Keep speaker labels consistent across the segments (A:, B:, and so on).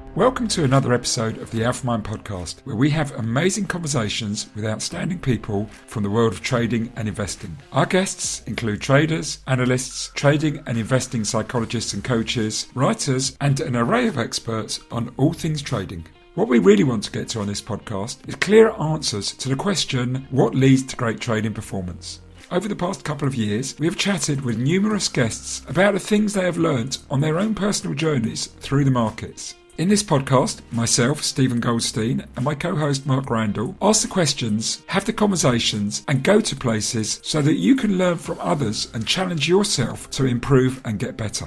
A: Welcome to another episode of the Alpha Mind podcast, where we have amazing conversations with outstanding people from the world of trading and investing. Our guests include traders, analysts, trading and investing psychologists and coaches, writers, and an array of experts on all things trading. What we really want to get to on this podcast is clear answers to the question, what leads to great trading performance? Over the past couple of years, we have chatted with numerous guests about the things they have learnt on their own personal journeys through the markets. In this podcast, myself, Stephen Goldstein, and my co-host Mark Randall ask the questions, have the conversations, and go to places so that you can learn from others and challenge yourself to improve and get better.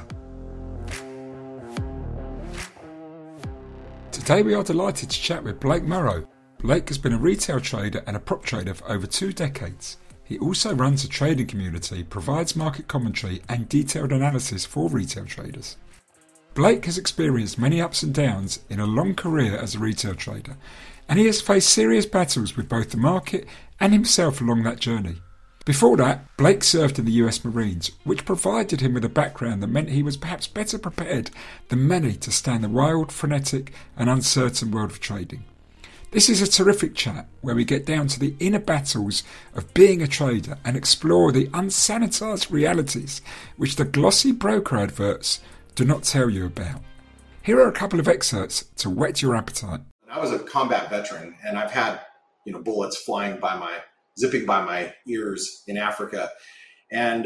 A: Today we are delighted to chat with Blake Morrow. Blake has been a retail trader and a prop trader for over 2 decades. He also runs a trading community, provides market commentary and detailed analysis for retail traders. Blake has experienced many ups and downs in a long career as a retail trader, and he has faced serious battles with both the market and himself along that journey. Before that, Blake served in the US Marines, which provided him with a background that meant he was perhaps better prepared than many to stand the wild, frenetic and uncertain world of trading. This is a terrific chat where we get down to the inner battles of being a trader and explore the unsanitized realities which the glossy broker adverts do not tell you about. Here are a couple of excerpts to whet your appetite.
B: I was a combat veteran, and I've had, bullets zipping by my ears in Africa, and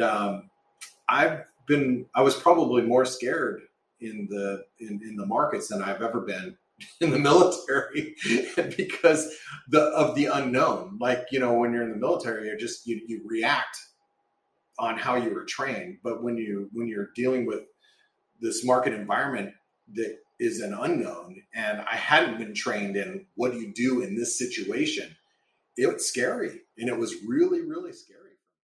B: I was probably more scared in the markets than I've ever been in the military because of the unknown. Like, when you're in the military, you react on how you were trained, but when you're dealing with this market environment that is an unknown, and I hadn't been trained in what do you do in this situation, it was scary, and it was really, really scary.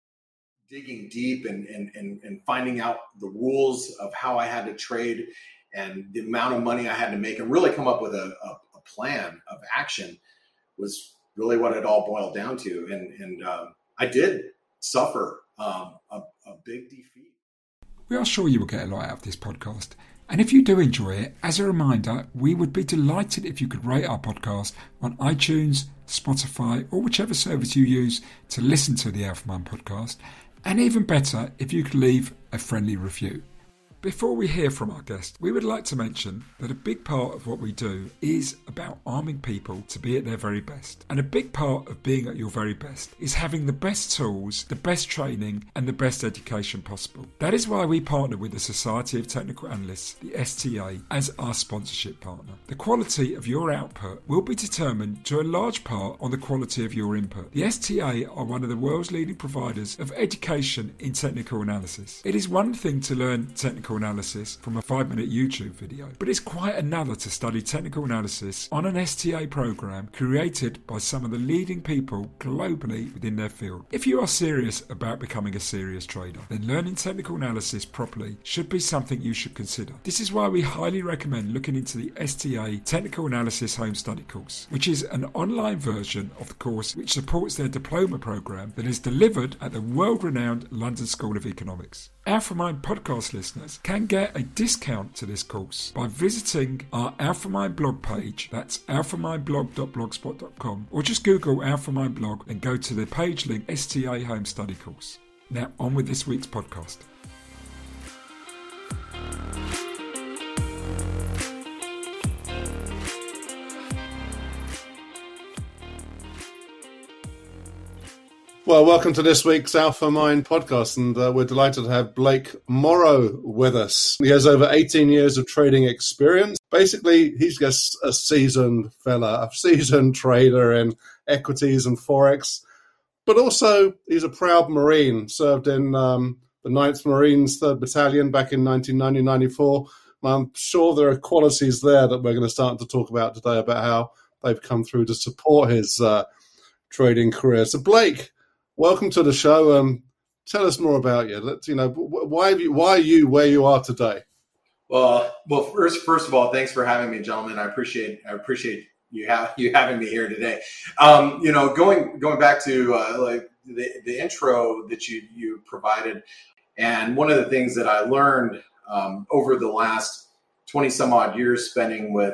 B: Digging deep and finding out the rules of how I had to trade and the amount of money I had to make and really come up with a plan of action was really what it all boiled down to. And I did suffer a big defeat.
A: We are sure you will get a lot out of this podcast. And if you do enjoy it, as a reminder, we would be delighted if you could rate our podcast on iTunes, Spotify, or whichever service you use to listen to the Alpha Mind podcast. And even better, if you could leave a friendly review. Before we hear from our guest, we would like to mention that a big part of what we do is about arming people to be at their very best. And a big part of being at your very best is having the best tools, the best training, and the best education possible. That is why we partner with the Society of Technical Analysts, the STA, as our sponsorship partner. The quality of your output will be determined to a large part on the quality of your input. The STA are one of the world's leading providers of education in technical analysis. It is one thing to learn technical analysis from a 5-minute YouTube video, but it's quite another to study technical analysis on an STA program created by some of the leading people globally within their field. If you are serious about becoming a serious trader, then learning technical analysis properly should be something you should consider. This is why we highly recommend looking into the STA Technical Analysis Home Study course, which is an online version of the course which supports their diploma program that is delivered at the world-renowned London School of Economics. Alpha Mind podcast listeners can get a discount to this course by visiting our Alpha Mind blog page, that's alphamindblog.blogspot.com, or just Google Alpha Mind blog and go to the page link STA Home Study Course. Now on with this week's podcast.
C: Well, welcome to this week's Alpha Mind podcast, and we're delighted to have Blake Morrow with us. He has over 18 years of trading experience. Basically, he's just a seasoned fella, a seasoned trader in equities and Forex, but also he's a proud Marine, served in the 9th Marines, 3rd Battalion back in 1990-94. I'm sure there are qualities there that we're going to start to talk about today about how they've come through to support his trading career. So, Blake, welcome to the show. Tell us more about you. Why are you where you are today?
B: Well, first of all, thanks for having me, gentlemen. I appreciate you having me here today. Going back to the intro that you provided, and one of the things that I learned over the last 20 some odd years spending with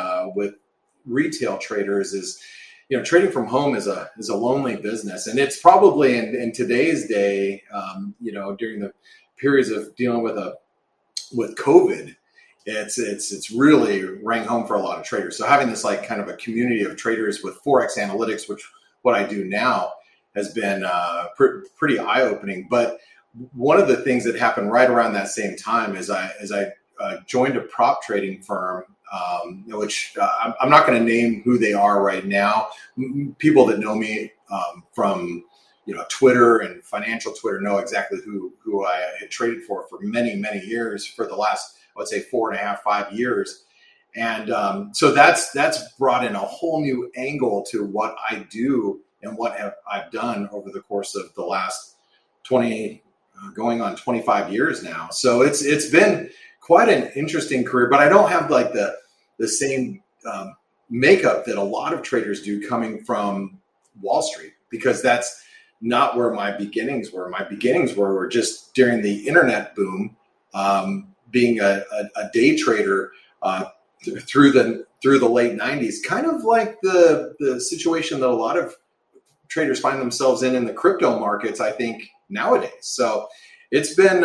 B: retail traders is, trading from home is a lonely business, and it's probably in today's day, during the periods of dealing with COVID, it's really rang home for a lot of traders. So having this like kind of a community of traders with Forex Analytics, which what I do now, has been pretty eye-opening. But one of the things that happened right around that same time is I joined a prop trading firm, which I'm not going to name who they are right now. People that know me from Twitter and financial Twitter know exactly who I had traded for many years, for the last, I would say 4.5, 5 years. And so that's brought in a whole new angle to what I do and what I've done over the course of the last 20, going on 25 years now. So it's been quite an interesting career, but I don't have like the same makeup that a lot of traders do coming from Wall Street, because that's not where my beginnings were. My beginnings were just during the internet boom, being a day trader through the late 90s, kind of like the situation that a lot of traders find themselves in the crypto markets, I think, nowadays. So it's been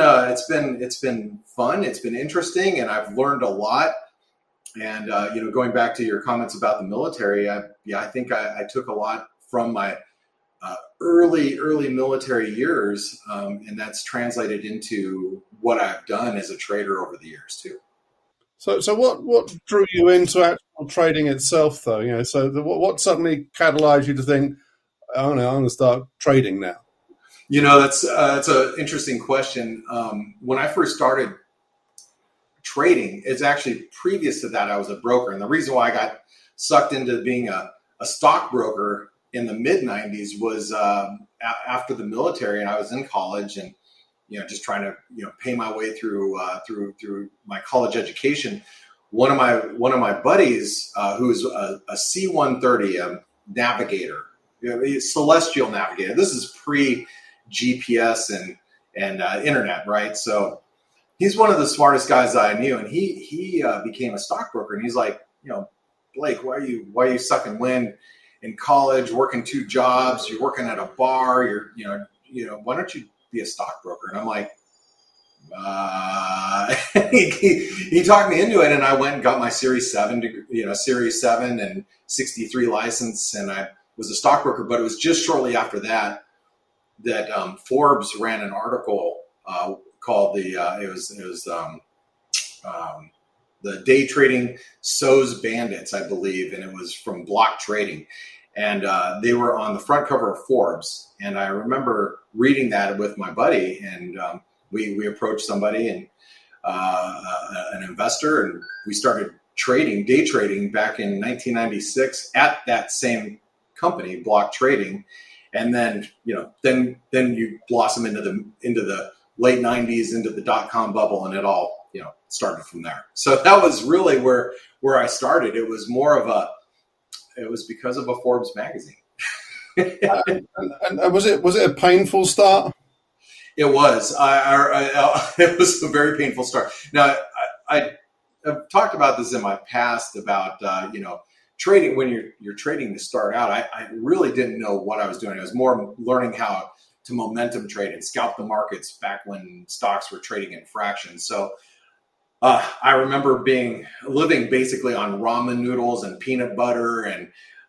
B: fun. It's been interesting, and I've learned a lot. And going back to your comments about the military, I think I took a lot from my early military years, and that's translated into what I've done as a trader over the years too.
C: So what drew you into actual trading itself, though? What suddenly catalyzed you to think, I'm going to start trading now?
B: That's an interesting question. When I first started trading, it's actually previous to that I was a broker, and the reason why I got sucked into being a stockbroker in the mid 90s was after the military, and I was in college and just trying to pay my way through my college education. One of my buddies, who's a C-130 navigator, celestial navigator. This is pre GPS and internet, right? So he's one of the smartest guys that I knew, and he became a stockbroker. And he's like, Blake, why are you sucking wind in college, working 2 jobs? You're working at a bar. Why don't you be a stockbroker? And I'm like, he talked me into it, and I went and got my Series 7 and 63 license, and I was a stockbroker. But it was just shortly after that Forbes ran an article called the Day Trading Sows Bandits, I believe, and it was from Block Trading, and they were on the front cover of Forbes. And I remember reading that with my buddy, and we approached somebody and an investor, and we started day trading back in 1996 at that same company, Block Trading. And then then you blossom into the late 90s, into the .com bubble, and it all started from there. So that was really where I started. It was because of a Forbes magazine.
C: and was it a painful start?
B: It was. It was a very painful start. Now, I've talked about this in my past about trading. When you're trading to start out, I really didn't know what I was doing. I was more learning how to momentum trade and scalp the markets back when stocks were trading in fractions. So I remember living basically on ramen noodles and peanut butter, and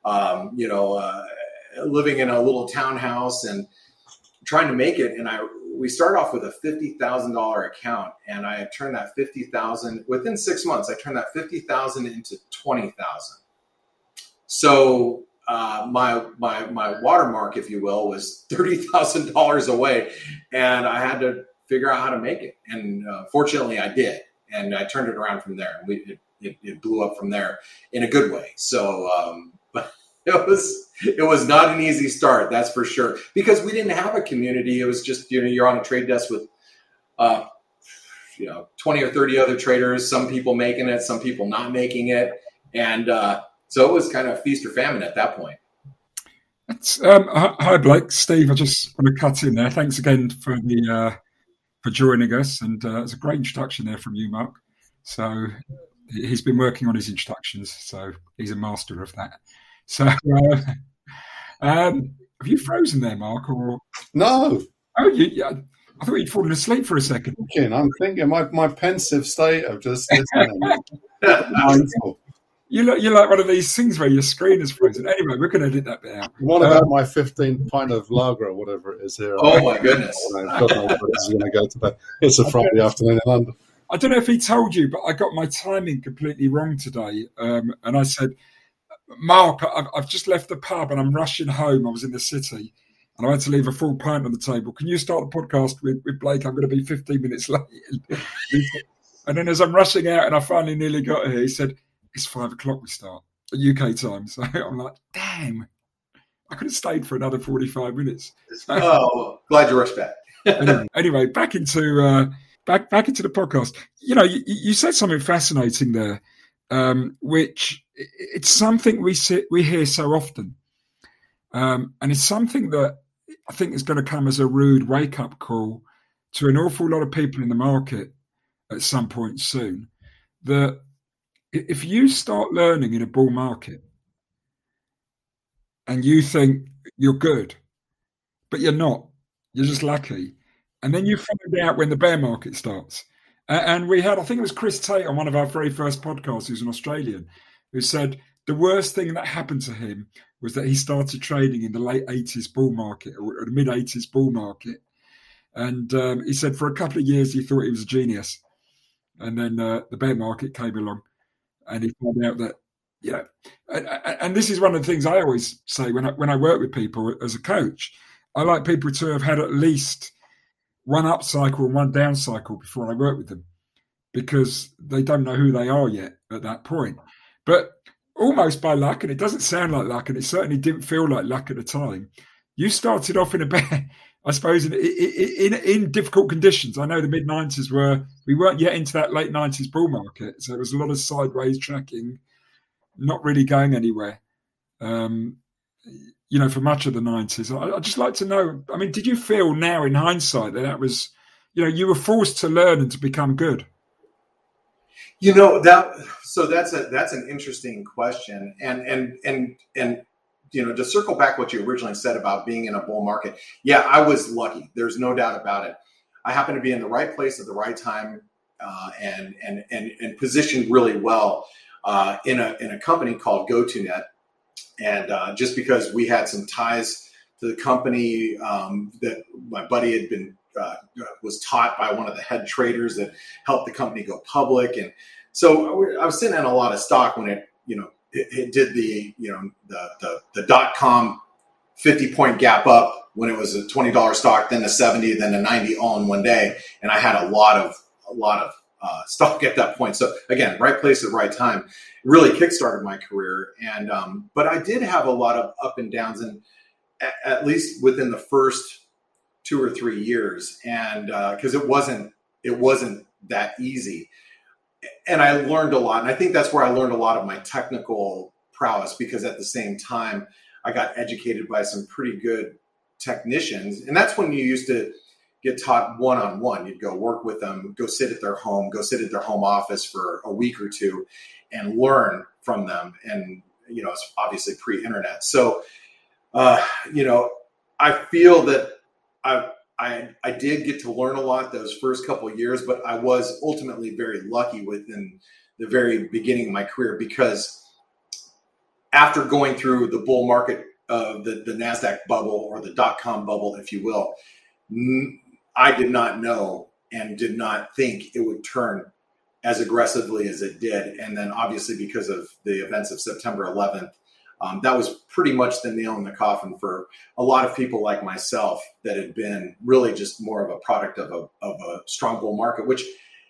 B: living in a little townhouse and trying to make it. And we started off with a $50,000 account, and I turned that $50,000 within 6 months. I turned that $50,000 into $20,000. So my watermark, if you will, was $30,000 away, and I had to figure out how to make it. And fortunately, I did, and I turned it around from there. It blew up from there in a good way. So, but it was not an easy start, that's for sure, because we didn't have a community. It was just you're on a trade desk with 20 or 30 other traders. Some people making it, some people not making it, and so it was kind of feast or famine at that point.
A: Hi, Blake. Steve, I just want to cut in there. Thanks again for joining us, and it's a great introduction there from you, Mark. So He's been working on his introductions, so he's a master of that. So, have you frozen there, Mark? Or
C: No.
A: Oh, yeah. I thought you'd fallen asleep for a second.
C: I'm thinking my pensive state of just listening. Mindful.
A: You're like one of these things where your screen is frozen. Anyway, we're going to edit that bit out.
C: What about my 15 pint of lager or whatever it is here?
B: Oh, my goodness.
C: God knows where this is going to go today. It's a Friday afternoon in London.
A: I don't know if he told you, but I got my timing completely wrong today. And I said, Mark, I've just left the pub and I'm rushing home. I was in the city and I had to leave a full pint on the table. Can you start the podcast with Blake? I'm going to be 15 minutes late. And then as I'm rushing out and I finally nearly got here, he said, it's 5 o'clock we start, UK time. So I'm like, damn, I could have stayed for another 45 minutes.
B: Oh, glad you rushed back.
A: Anyway, back into the podcast. You know, you said something fascinating there, which it's something we hear so often. And it's something that I think is going to come as a rude wake-up call to an awful lot of people in the market at some point soon, that if you start learning in a bull market and you think you're good, but you're not, you're just lucky, and then you find out when the bear market starts. And we had, I think it was Chris Tate on one of our very first podcasts, who's an Australian, who said the worst thing that happened to him was that he started trading in the late 80s bull market or the mid 80s bull market. And he said for a couple of years, he thought he was a genius. And then the bear market came along and he found out that, yeah. And this is one of the things I always say when I work with people as a coach. I like people to have had at least one up cycle and one down cycle before I work with them, because they don't know who they are yet at that point. But almost by luck, and it doesn't sound like luck, and it certainly didn't feel like luck at the time, you started off in a bear, I suppose, in difficult conditions. I know the mid-90s we weren't yet into that late 90s bull market, so there was a lot of sideways tracking, not really going anywhere. For much of the 90s. I'd just like to know, I mean, did you feel now in hindsight that was, you were forced to learn and to become good?
B: That's an interesting question. And to circle back what you originally said about being in a bull market. Yeah, I was lucky. There's no doubt about it. I happened to be in the right place at the right time, and positioned really well, in a company called GoToNet. And just because we had some ties to the company, that my buddy had been was taught by one of the head traders that helped the company go public, and so I was sitting in a lot of stock when it did the .com 50-point gap up when it was a $20 stock, then a 70, then a 90 all in one day, and I had a lot of stock at that point. So again, right place at right time. It really kickstarted my career. And but I did have a lot of up and downs, and at least within the first 2 or 3 years, and because it wasn't that easy. And I learned a lot, and I think that's where I learned a lot of my technical prowess, because at the same time I got educated by some pretty good technicians, and that's when you used to get taught one-on-one. You'd go work with them, go sit at their home office for a week or two and learn from them. And, it's obviously pre-internet. So, I feel that I did get to learn a lot those first couple of years, but I was ultimately very lucky within the very beginning of my career, because after going through the bull market of the NASDAQ bubble, or the .com bubble, if you will, I did not know and did not think it would turn as aggressively as it did. And then obviously because of the events of September 11th, that was pretty much the nail in the coffin for a lot of people like myself that had been really just more of a product of a strong bull market, which,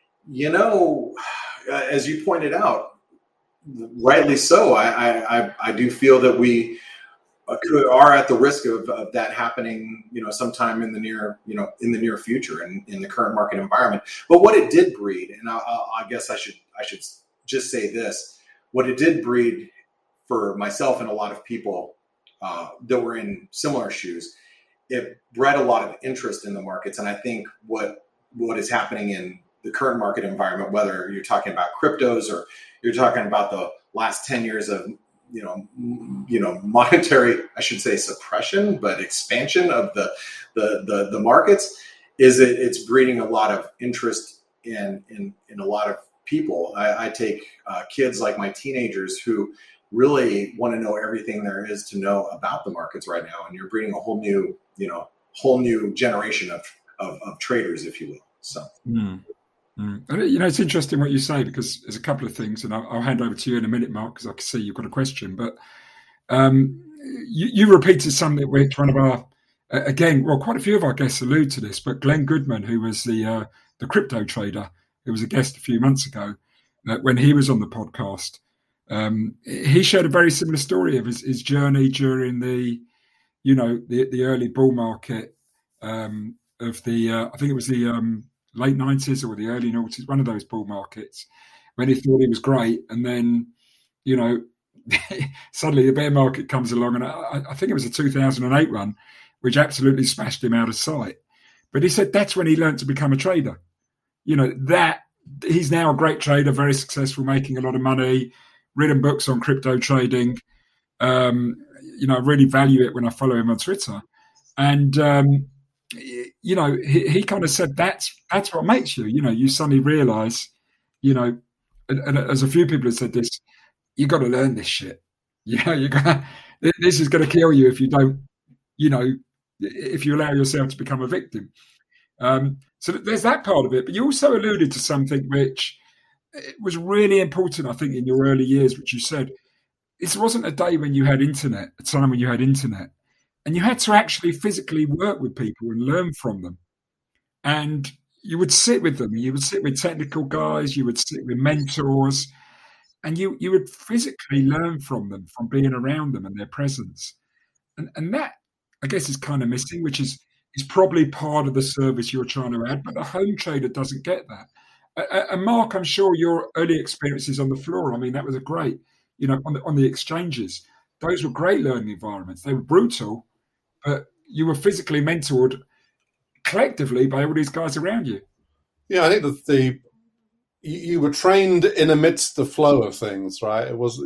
B: as you pointed out, rightly so, I do feel that we are at the risk of that happening, sometime in the near future and in the current market environment. But what it did breed, and I guess I should just say this, what it did breed for myself and a lot of people that were in similar shoes, it bred a lot of interest in the markets. And I think what is happening the current market environment, whether you're talking about cryptos or you're talking about the last 10 years of monetary, I should say, suppression, but expansion of the markets, it's breeding a lot of interest in a lot of people. I take kids like my teenagers who really want to know everything there is to know about the markets right now, and you're breeding a whole new generation of traders, if you will. So.
A: And, it's interesting what you say, because there's a couple of things, and I'll hand over to you in a minute, Mark, because I can see you've got a question. But you repeated something which one of our, quite a few of our guests allude to this, but Glenn Goodman, who was the crypto trader, who was a guest a few months ago, when he was on the podcast, he shared a very similar story of his journey during the early bull market of the, I think it was the late 90s or the early 90s, one of those bull markets, when he thought he was great. And then, suddenly the bear market comes along, and I think it was a 2008 run, which absolutely smashed him out of sight. But he said that's when he learned to become a trader. That he's now a great trader, very successful, making a lot of money, written books on crypto trading. I really value it when I follow him on Twitter. And, he kind of said that's what makes you. You suddenly realise, and as a few people have said this, you got to learn this shit. This is going to kill you if you don't, if you allow yourself to become a victim. So there's that part of it. But you also alluded to something which was really important, I think, in your early years, which you said, this wasn't a day when you had internet, a time when you had internet. And you had to actually physically work with people and learn from them. And you would sit with them. You would sit with technical guys. You would sit with mentors. And you would physically learn from them, from being around them and their presence. And that, I guess, is kind of missing, which is probably part of the service you're trying to add. But the home trader doesn't get that. And Mark, I'm sure your early experiences on the floor, I mean, that was a great, on the exchanges. Those were great learning environments. They were brutal, but you were physically mentored collectively by all these guys around you.
C: Yeah, I think that you were trained in amidst the flow of things, right? It was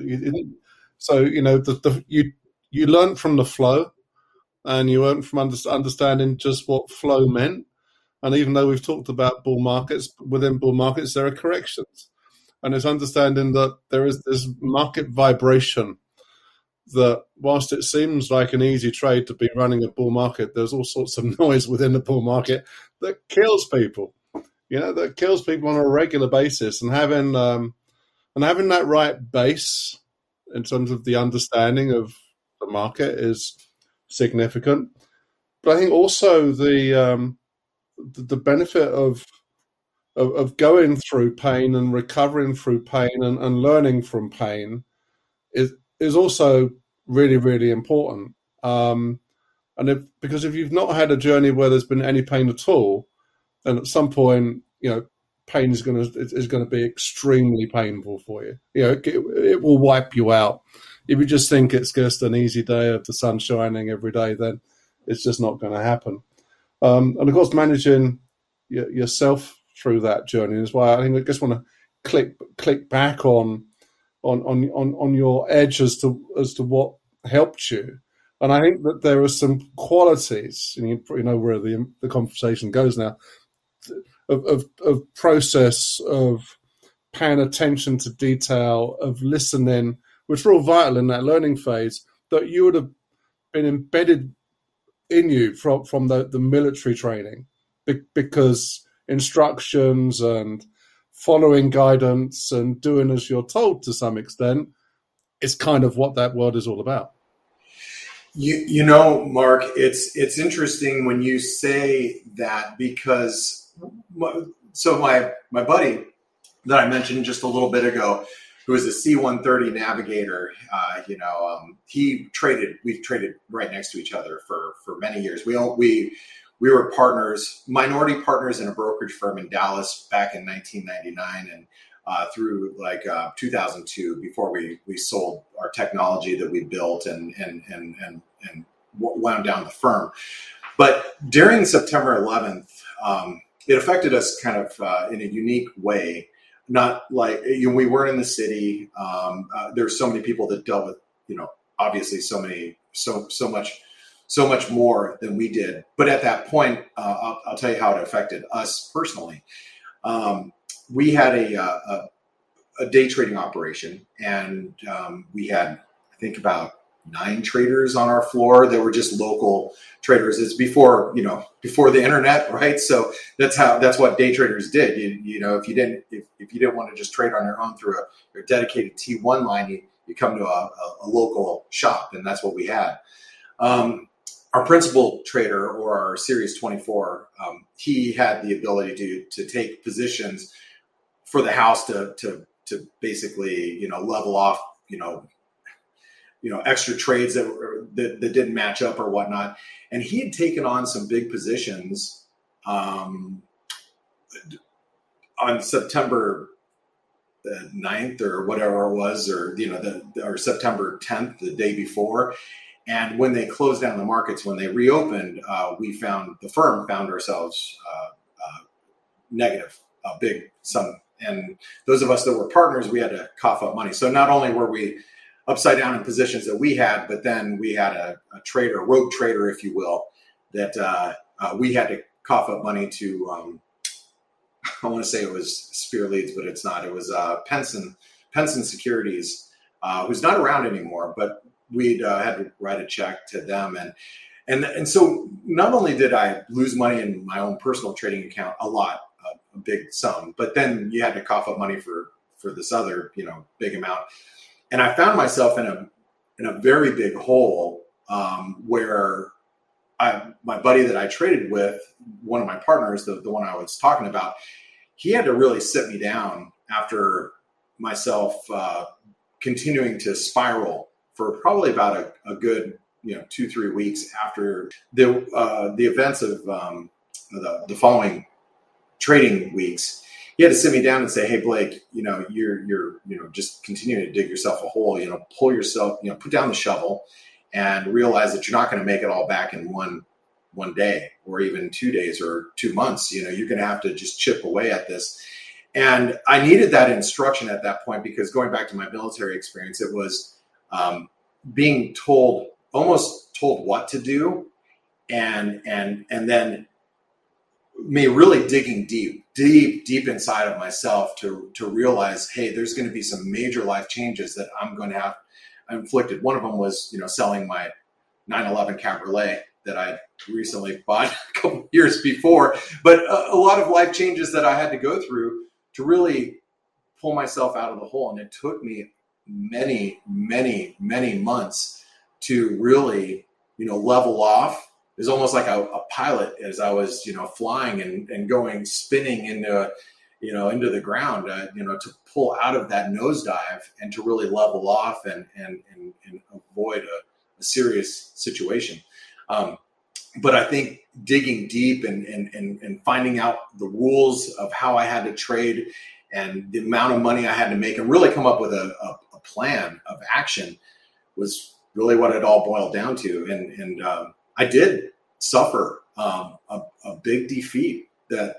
C: you learned from the flow, and you learned from understanding just what flow meant. And even though we've talked about bull markets, within bull markets there are corrections, and it's understanding that there is this market vibration. That whilst it seems like an easy trade to be running a bull market, there's all sorts of noise within the bull market that kills people. That kills people on a regular basis, and having that right base in terms of the understanding of the market is significant. But I think also the benefit of going through pain and recovering through pain and learning from pain is also really, really important. Because if you've not had a journey where there's been any pain at all, then at some point, pain is going to be extremely painful for you. It will wipe you out. If you just think it's just an easy day of the sun shining every day, then it's just not going to happen. And of course, managing yourself through that journey is why I think I just want to click back on your edge as to what helped you. And I think that there are some qualities, and you know where the conversation goes now, of process, of paying attention to detail, of listening, which are all vital in that learning phase, that you would have been embedded in you from the military training, because instructions and following guidance and doing as you're told to some extent is kind of what that world is all about.
B: Mark, it's interesting when you say that, because my buddy that I mentioned just a little bit ago, who is a C-130 navigator, we've traded right next to each other for many years. We were partners, minority partners in a brokerage firm in Dallas back in 1999 and through 2002, before we sold our technology that we built and wound down the firm. But during September 11th, it affected us kind of in a unique way. Not like, we weren't in the city. There's so many people that dealt with, obviously so much more than we did. But at that point, I'll tell you how it affected us personally. We had a day trading operation, and we had, I think, about 9 traders on our floor that were just local traders. It's before the internet, right? So that's what day traders did. If you didn't want to just trade on your own through a dedicated T1 line, you come to a local shop, and that's what we had. Our principal trader, or our Series 24, he had the ability to take positions for the house to basically level off extra trades that didn't match up or whatnot. And he had taken on some big positions on September the 9th or whatever it was, or September 10th, the day before. And when they closed down the markets, when they reopened, the firm found ourselves negative, a big sum. And those of us that were partners, we had to cough up money. So not only were we upside down in positions that we had, but then we had a rogue trader, if you will, that we had to cough up money to, I want to say it was Spear Leads, but it's not. It was Penson Securities, who's not around anymore, but we'd had to write a check to them. And so not only did I lose money in my own personal trading account, a big sum, but then you had to cough up money for this other, big amount. And I found myself in a very big hole where my buddy that I traded with, one of my partners, the one I was talking about, he had to really sit me down after myself continuing to spiral for probably about a good 2-3 weeks after the events of the following trading weeks. He had to sit me down and say, "Hey, Blake, you're just continuing to dig yourself a hole. Pull yourself, put down the shovel, and realize that you're not going to make it all back in one day, or even 2 days, or 2 months. You're going to have to just chip away at this." And I needed that instruction at that point, because going back to my military experience, it was being almost told what to do, and then me really digging deep inside of myself to realize, hey, there's going to be some major life changes that I'm going to have inflicted. One of them was, selling my 911 Cabriolet that I recently bought a couple of years before, but a lot of life changes that I had to go through to really pull myself out of the hole. And it took me many, many, many months to really, level off. It was almost like a pilot, as I was, flying and going, spinning into the ground, to pull out of that nosedive and to really level off and avoid a serious situation. But I think digging deep and finding out the rules of how I had to trade and the amount of money I had to make and really come up with a plan of action was really what it all boiled down to. And I did suffer a big defeat that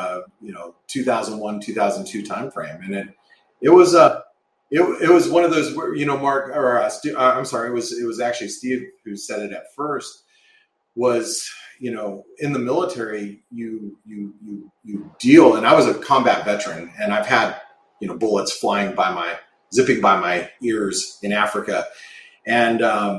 B: 2001, 2002 timeframe, and it was one of those where, Mark, or I'm sorry, it was actually Steve who said it at first. Was in the military you deal, and I was a combat veteran, and I've had bullets zipping by my ears in Africa, and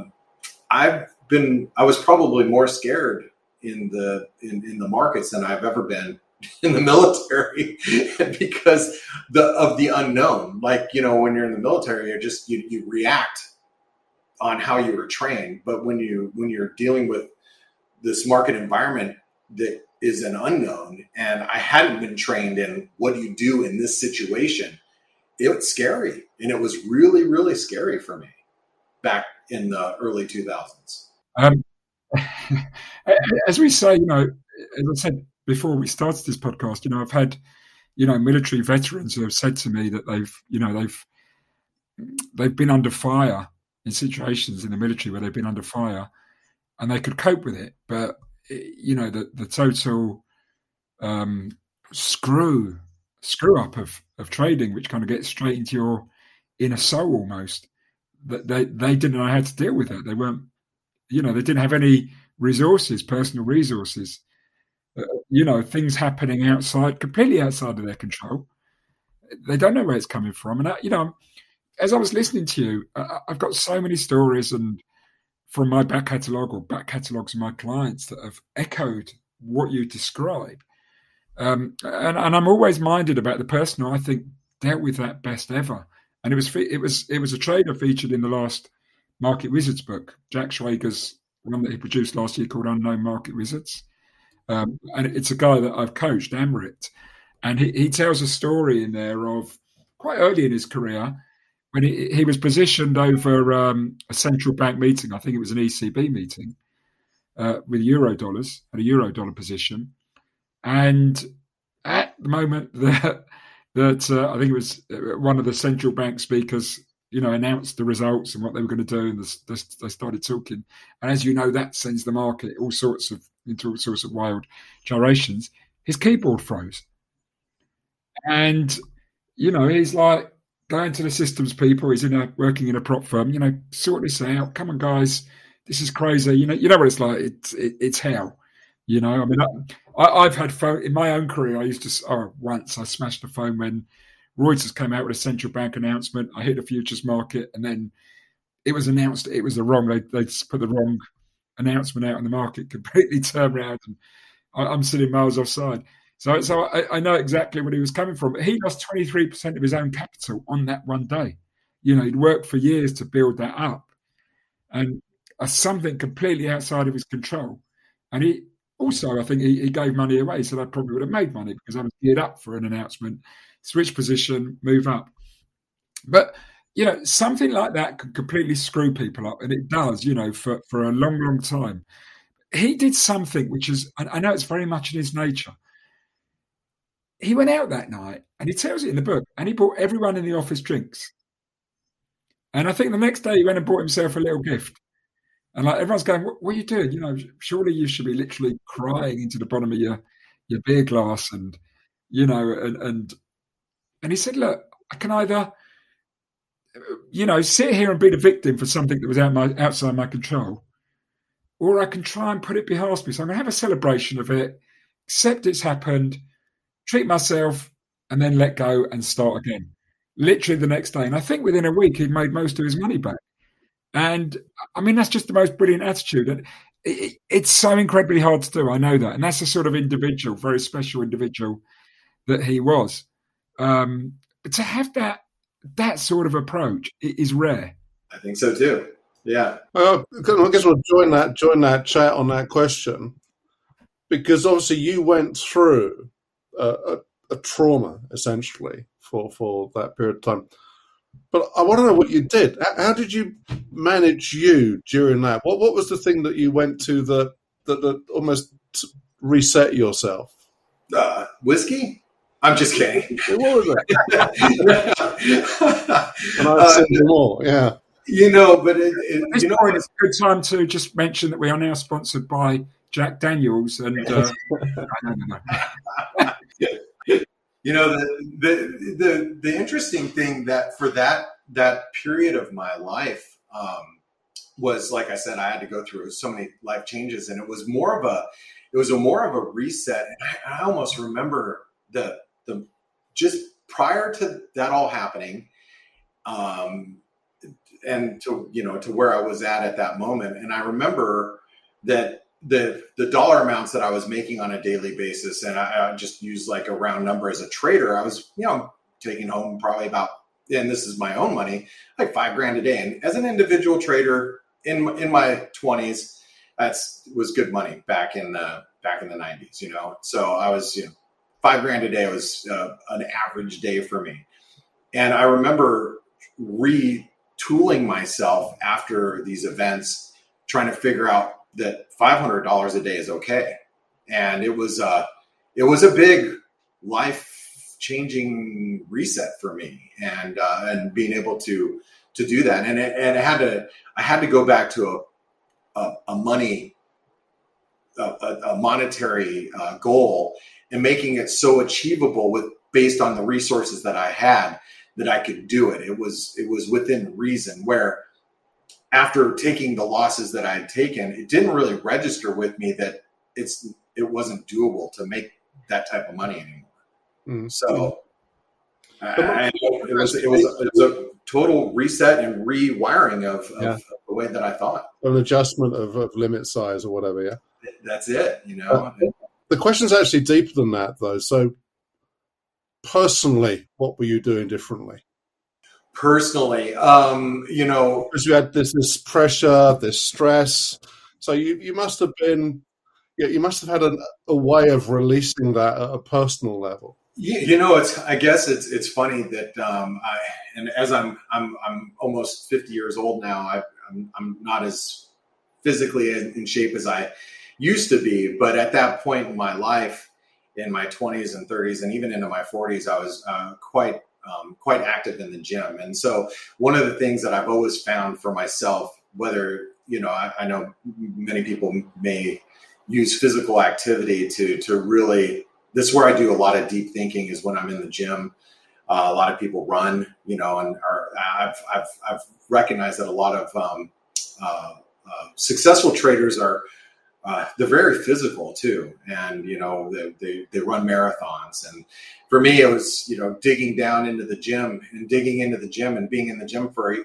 B: I was probably more scared in the markets than I've ever been in the military because of the unknown. Like, when you're in the military, you react on how you were trained. But when you're dealing with this market environment that is an unknown, and I hadn't been trained in what do you do in this situation, it was scary. And it was really, really scary for me back in the early 2000s.
A: As we say, as I said before we started this podcast, I've had, military veterans who have said to me that they've been under fire in situations in the military where they've been under fire and they could cope with it. But, the total screw up of trading, which kind of gets straight into your inner soul almost. That they didn't know how to deal with it. They weren't, they didn't have any resources, personal resources. Things happening completely outside of their control. They don't know where it's coming from. And as I was listening to you, I've got so many stories and from my back catalogue or back catalogues of my clients that have echoed what you describe. And I'm always minded about the person who I think dealt with that best ever. And it was a trader featured in the last Market Wizards book, Jack Schwager's one that he produced last year called Unknown Market Wizards. And it's a guy that I've coached, Amrit. And he tells a story in there of quite early in his career when he was positioned over a central bank meeting. I think it was an ECB meeting with Eurodollars, at a Eurodollar position. And at the moment that I think it was one of the central bank speakers, announced the results and what they were going to do, and they started talking. And as you know, that sends the market into all sorts of wild gyrations. His keyboard froze. And, he's like going to the systems people. He's working in a prop firm, sort this out. Come on, guys, this is crazy. You know what it's like. It's hell. I mean, I've had phone in my own career. Once I smashed a phone when Reuters came out with a central bank announcement. I hit the futures market, and then it was announced it was the wrong. They put the wrong announcement out on the market. Completely turned around, and I'm sitting miles offside. So I know exactly where he was coming from. He lost 23% of his own capital on that one day. He'd worked for years to build that up, and something completely outside of his control. And he also, I think, he gave money away, so I probably would have made money because I was geared up for an announcement, switch position, move up. But something like that could completely screw people up, and it does. For a long, long time. He did something which is, I know it's very much in his nature. He went out that night, and he tells it in the book, and he bought everyone in the office drinks. And I think the next day he went and bought himself a little gift. And everyone's going, what are you doing? Surely you should be literally crying into the bottom of your beer glass, and and he said, look, I can either sit here and be the victim for something that was outside my control, or I can try and put it behind me. So I'm going to have a celebration of it, accept it's happened, treat myself, and then let go and start again. Literally the next day. And I think within a week, he'd made most of his money back. And I mean, that's just the most brilliant attitude. And it's so incredibly hard to do. I know that. And that's the sort of individual, very special individual that he was. But to have that sort of approach is rare.
B: I think so too. Yeah.
C: Well, I guess we'll join that chat on that question, because obviously you went through a trauma essentially for that period of time. But I want to know what you did. How did you manage you during that? What was the thing that you went to that almost reset yourself?
B: Whiskey? I'm just kidding.
C: What was it? And I've seen them all, yeah.
B: But
A: it's a good time to just mention that we are now sponsored by Jack Daniels, and
B: the interesting thing that for that period of my life was, like I said, I had to go through so many life changes, and it was more of a reset. And I almost remember the just prior to that all happening, and to where I was at that moment. And I remember that the dollar amounts that I was making on a daily basis, and I just use like a round number as a trader, I was, taking home probably about, and this is my own money, like $5,000 a day. And as an individual trader in my 20s, was good money back in the 90s, So I was, $5,000 a day was an average day for me. And I remember retooling myself after these events, trying to figure out that $500 a day is okay. And it was a big life-changing reset for me, and being able to do that. And I had to go back to a monetary goal, and making it so achievable based on the resources that I had, that I could do it. It was within reason, where after taking the losses that I had taken, it didn't really register with me that it wasn't doable to make that type of money anymore. Mm-hmm. So it was a total reset and rewiring of the way that I thought.
C: An adjustment of limit size or whatever, yeah?
B: That's it, you know.
C: The question's actually deeper than that, though. So personally, what were you doing differently?
B: Personally,
C: because you had this pressure, this stress, so you must have been, you must have had a way of releasing that at a personal level.
B: I guess it's funny that and as I'm almost 50 years old now, I'm not as physically in shape as I used to be, but at that point in my life, in my 20s and 30s, and even into my 40s, I was quite active in the gym. And so one of the things that I've always found for myself, whether, I know many people may use physical activity to really, this is where I do a lot of deep thinking, is when I'm in the gym. A lot of people run, and I've recognized that a lot of successful traders are, they're very physical too. And, they run marathons. And for me, it was, digging into the gym and being in the gym for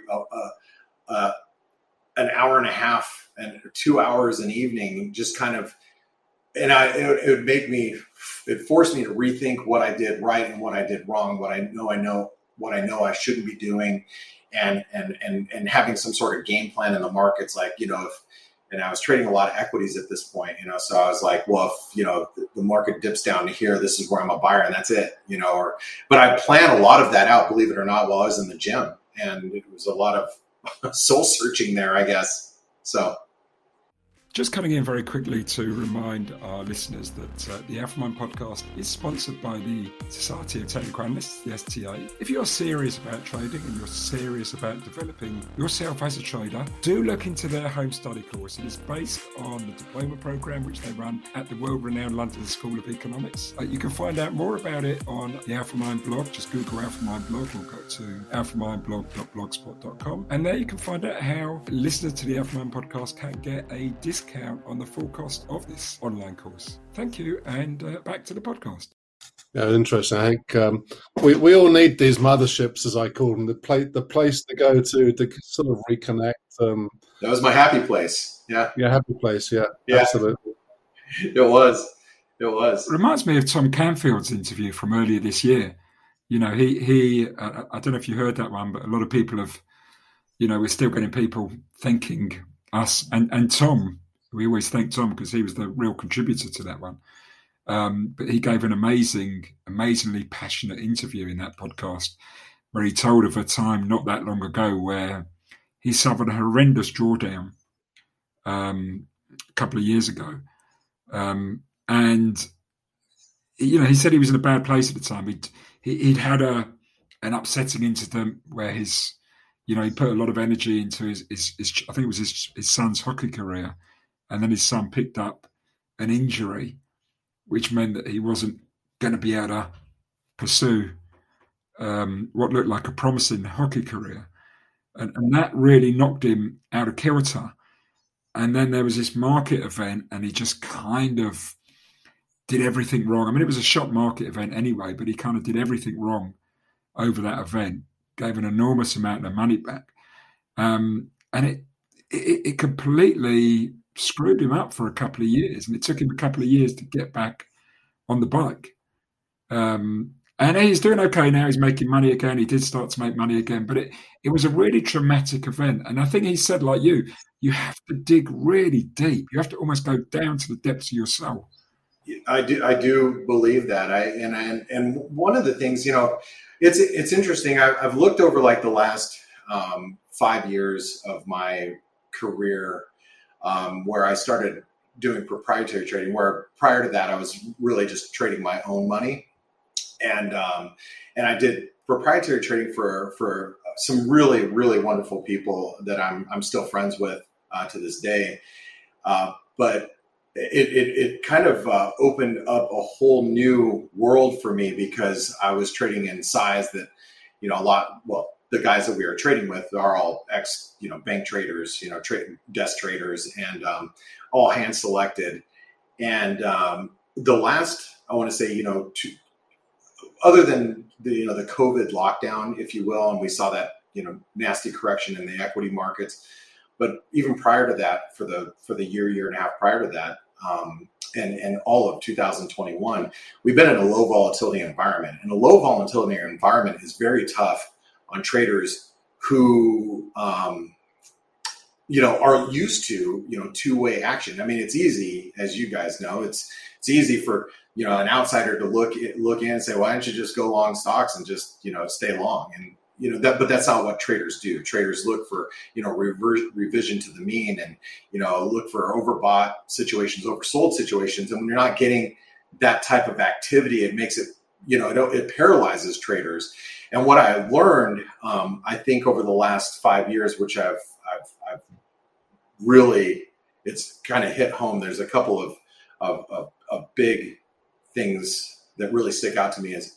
B: an hour and a half and 2 hours an evening, just kind of, and it forced me to rethink what I did right and what I did wrong, what I know I shouldn't be doing, and having some sort of game plan in the markets. Like, and I was trading a lot of equities at this point, so I was like, well, if, the market dips down to here, this is where I'm a buyer, and that's it, but I planned a lot of that out, believe it or not, while I was in the gym. And it was a lot of soul searching there, I guess. So.
A: Just coming in very quickly to remind our listeners that the AlphaMind podcast is sponsored by the Society of Technical Analysts, the STA. If you're serious about trading and you're serious about developing yourself as a trader, do look into their home study course. It is based on the diploma program which they run at the world-renowned London School of Economics. You can find out more about it on the AlphaMind blog. Just Google AlphaMind blog or go to alphamindblog.blogspot.com, and there you can find out how listeners to the AlphaMind podcast can get a discount on the full cost of this online course. Thank you, and back to the podcast.
C: Yeah, interesting. I think we all need these motherships, as I call them, the place to go to sort of reconnect.
B: That was my happy place. Yeah.
C: Yeah, happy place. Yeah, absolutely.
B: It was. It
A: reminds me of Tom Canfield's interview from earlier this year. He I don't know if you heard that one, but a lot of people have, we're still getting people thanking us and Tom. We always thank Tom because he was the real contributor to that one. But he gave an amazingly passionate interview in that podcast where he told of a time not that long ago where he suffered a horrendous drawdown a couple of years ago. And, he said he was in a bad place at the time. He'd had an upsetting incident where he put a lot of energy into his I think it was his son's hockey career. And then his son picked up an injury, which meant that he wasn't going to be able to pursue what looked like a promising hockey career. And that really knocked him out of kilter. And then there was this market event, and he just kind of did everything wrong. I mean, it was a shock market event anyway, but he kind of did everything wrong over that event, gave an enormous amount of money back. And it completely screwed him up for a couple of years, and it took him a couple of years to get back on the bike. And he's doing okay now. He's making money again. He did start to make money again, but it was a really traumatic event. And I think he said, like you have to dig really deep. You have to almost go down to the depths of your soul.
B: I do believe that. And one of the things, it's interesting. I've looked over like the last 5 years of my career, where I started doing proprietary trading, where prior to that I was really just trading my own money, and I did proprietary trading for some really, really wonderful people that I'm still friends with to this day. But it kind of opened up a whole new world for me, because I was trading in size that, the guys that we are trading with are all ex, bank traders, desk traders, and all hand selected. And the last, I want to say, other than the COVID lockdown, if you will, and we saw that, nasty correction in the equity markets. But even prior to that, for the year and a half prior to that, and all of 2021, we've been in a low volatility environment. And a low volatility environment is very tough on traders who, are used to, two-way action. I mean, it's easy, as you guys know, it's easy for, an outsider to look in and say, why don't you just go long stocks and just, stay long? And, but that's not what traders do. Traders look for, revision to the mean, and, look for overbought situations, oversold situations. And when you're not getting that type of activity, it makes it, it paralyzes traders. And what I learned, I think over the last 5 years, which I've really, it's kind of hit home. There's a couple of big things that really stick out to me as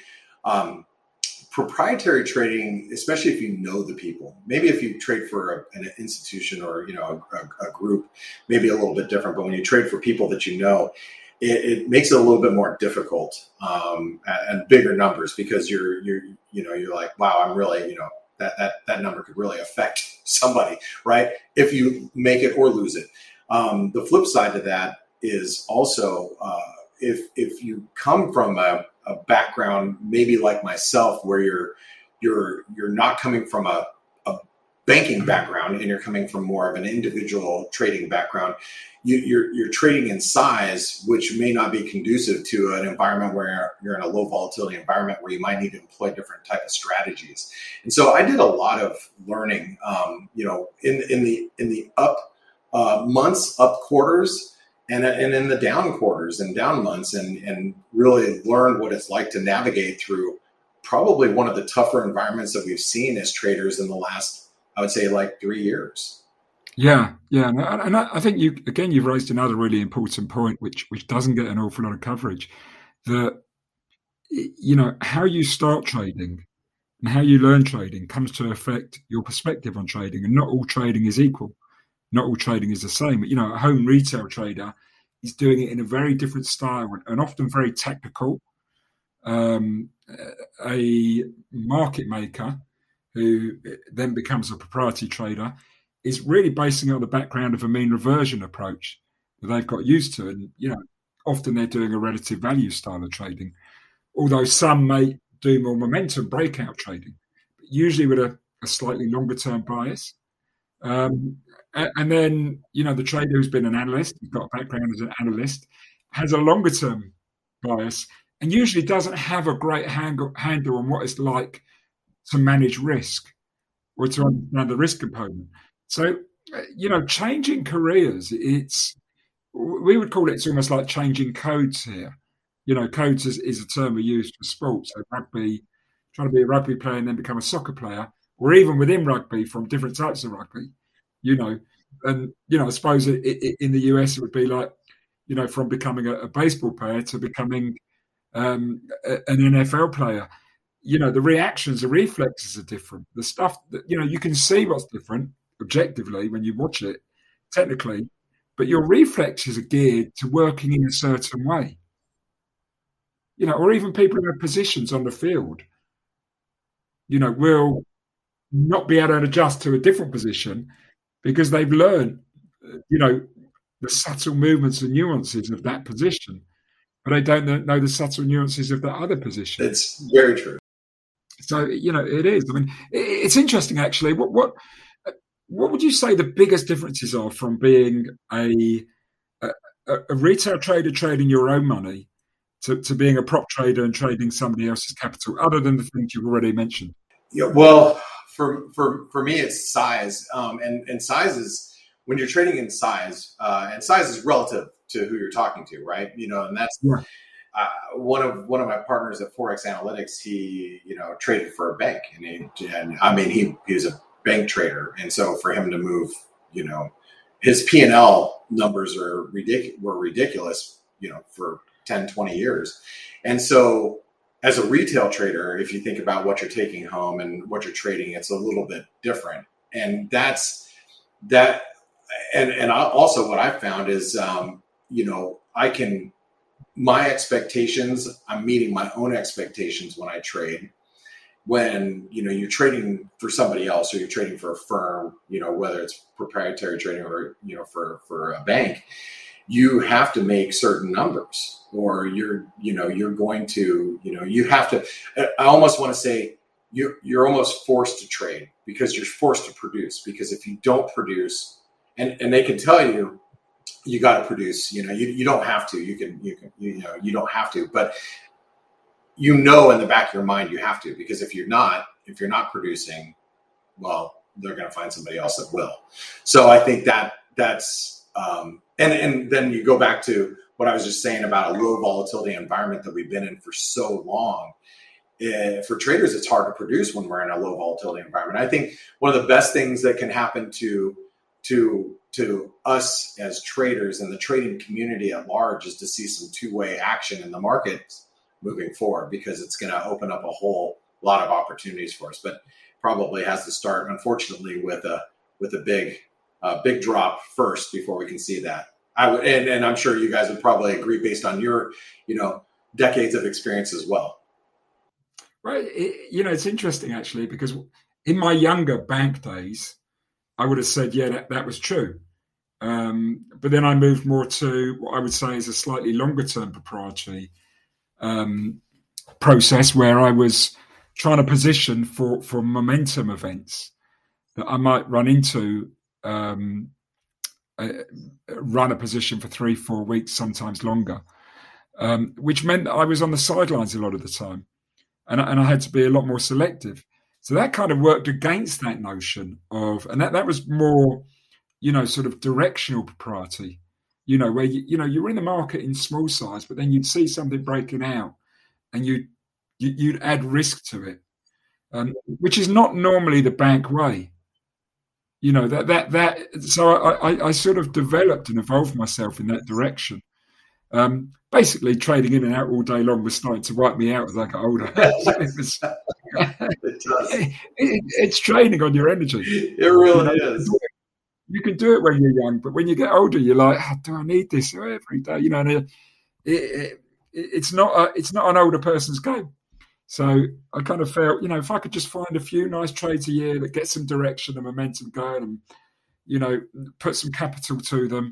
B: proprietary trading, especially if you know the people. Maybe if you trade for an institution or a group, maybe a little bit different. But when you trade for people that it makes it a little bit more difficult and bigger numbers, because you're like, wow, I'm really that number could really affect somebody, right? If you make it or lose it. The flip side to that is also if you come from a background maybe like myself, where you're not coming from a banking background, and you're coming from more of an individual trading background, you're trading in size, which may not be conducive to an environment where you're in a low volatility environment where you might need to employ different type of strategies. And so I did a lot of learning, in the up months, up quarters, and in the down quarters and down months, and really learned what it's like to navigate through probably one of the tougher environments that we've seen as traders in the last, I would say, like 3 years.
A: Yeah. And I think you've raised another really important point, which doesn't get an awful lot of coverage. That, how you start trading and how you learn trading comes to affect your perspective on trading. And not all trading is equal. Not all trading is the same. A home retail trader is doing it in a very different style and often very technical. A market maker who then becomes a proprietary trader is really basing it on the background of a mean reversion approach that they've got used to. And, often they're doing a relative value style of trading, although some may do more momentum breakout trading, but usually with a slightly longer term bias. And then, the trader who's been an analyst, who's got a background as an analyst, has a longer term bias and usually doesn't have a great handle on what it's like to manage risk or to understand the risk component. So, changing careers, we would call it's almost like changing codes here. Codes is a term we use for sports. So rugby, trying to be a rugby player and then become a soccer player, or even within rugby from different types of rugby, and, I suppose in the US, it would be like, from becoming a baseball player to becoming an NFL player. The reactions, the reflexes are different. The stuff that, you can see what's different objectively when you watch it technically, but your reflexes are geared to working in a certain way. Or even people in their positions on the field, will not be able to adjust to a different position because they've learned, the subtle movements and nuances of that position, but they don't know the subtle nuances of the other position.
B: It's very true.
A: So, it is. I mean, it's interesting, actually. What would you say the biggest differences are from being a retail trader trading your own money to being a prop trader and trading somebody else's capital, other than the things you've already mentioned?
B: Yeah, well, for me, it's size. And size is, when you're trading in size, and size is relative to who you're talking to, right? And that's one of my partners at Forex Analytics. He traded for a bank, and he was a bank trader, and so for him to move his P&L numbers were ridiculous, for 10, 20 years. And so as a retail trader, if you think about what you're taking home and what you're trading, it's a little bit different. And that's that. And also what I found is, my expectations, I'm meeting my own expectations when I trade. When, you're trading for somebody else or you're trading for a firm, whether it's proprietary trading or, for a bank, you have to make certain numbers, or you're going to, you have to, I almost want to say you're almost forced to trade because you're forced to produce, because if you don't produce, and they can tell you, you got to produce, you don't have to, you don't have to, but in the back of your mind, you have to, because if you're not producing, well, they're going to find somebody else that will. So I think that's, and then you go back to what I was just saying about a low volatility environment that we've been in for so long. For traders, it's hard to produce when we're in a low volatility environment. I think one of the best things that can happen to us as traders and the trading community at large is to see some two-way action in the markets moving forward, because it's going to open up a whole lot of opportunities for us. But probably has to start, unfortunately, with a big drop first before we can see that. And I'm sure you guys would probably agree based on your decades of experience as well.
A: Right. It's interesting actually, because in my younger bank days, I would have said, yeah, that was true. But then I moved more to what I would say is a slightly longer term proprietary process, where I was trying to position for momentum events that I might run into, run a position for 3-4 weeks, sometimes longer, which meant that I was on the sidelines a lot of the time, and I had to be a lot more selective. So that kind of worked against that notion of, and that was more, sort of directional propriety, where you're in the market in small size, but then you'd see something breaking out, and you'd add risk to it, which is not normally the bank way. So I sort of developed and evolved myself in that direction. Basically, trading in and out all day long was starting to wipe me out as I got older. It's training on your energy.
B: It really is.
A: You can do it when you're young, but when you get older, you're like, do I need this every day? And it's not an older person's game. So I kind of felt, if I could just find a few nice trades a year that get some direction and momentum going, and put some capital to them,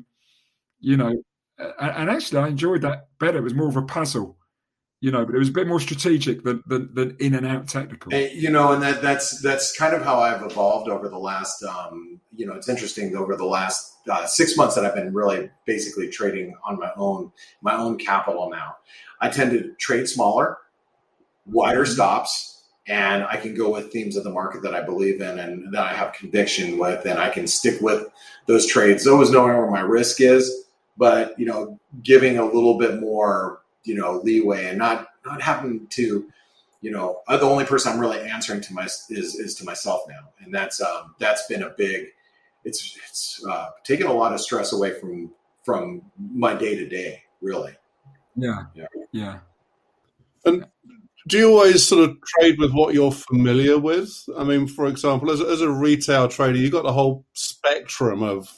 A: and actually I enjoyed that better. It was more of a puzzle, but it was a bit more strategic than in and out tactical.
B: And that's kind of how I've evolved over the last, it's interesting, over the last 6 months that I've been really basically trading on my own capital now. I tend to trade smaller, wider stops, and I can go with themes of the market that I believe in and that I have conviction with, and I can stick with those trades, always knowing where my risk is, but, giving a little bit more, leeway, and not having to, the only person I'm really answering to is to myself now. And that's been a big, it's taken a lot of stress away from my day to day, really.
A: Yeah.
C: And do you always sort of trade with what you're familiar with? I mean, for example, as a retail trader, you've got the whole spectrum of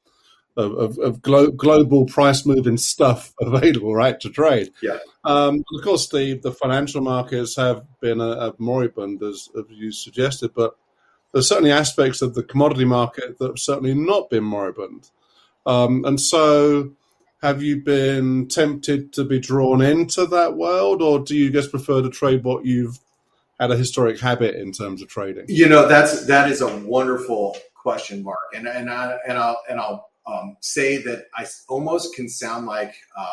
C: global price moving stuff available, right, to trade.
B: Yeah.
C: Of course, the financial markets have been a moribund, as you suggested, but there's certainly aspects of the commodity market that have certainly not been moribund. And so have you been tempted to be drawn into that world, or do you just prefer to trade what you've had a historic habit in terms of trading?
B: That is a wonderful question, Mark. And I'll say that I almost can sound like